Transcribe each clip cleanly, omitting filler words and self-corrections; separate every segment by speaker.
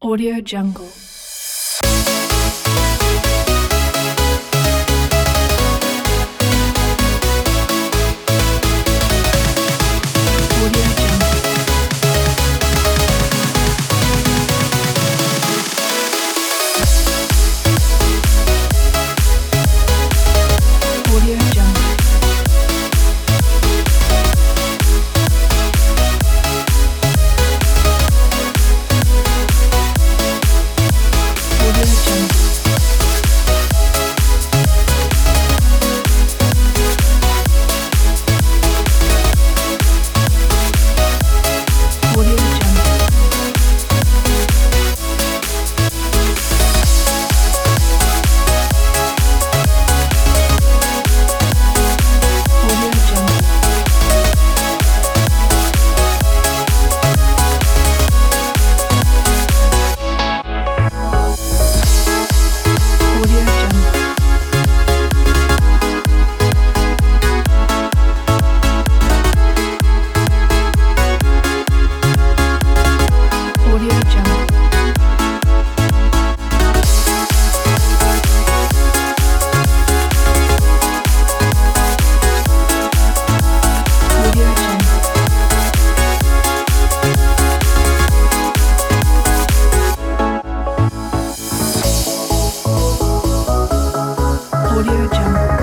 Speaker 1: Audio Jungle. Audio Jungle. Audio Jungle. Audio Jungle. Audio Jungle. Audio Jungle. Audio Jungle. Audio Jungle. Audio Jungle. Audio Jungle.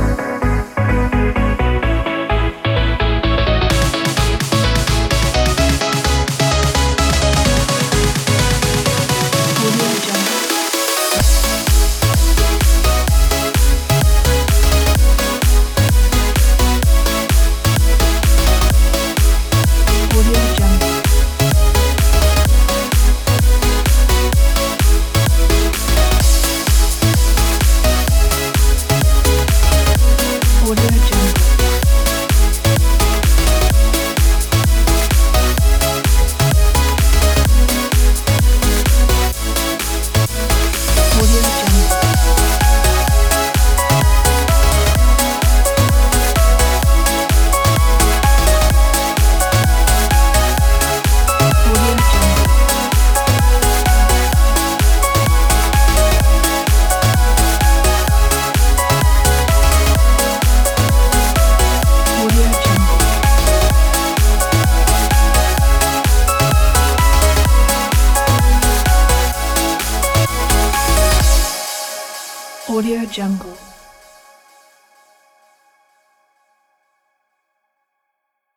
Speaker 1: Audio Jungle. Audio Jungle. Audio Jungle. Audio Jungle. Audio Jungle. Audio Jungle. Audio Jungle.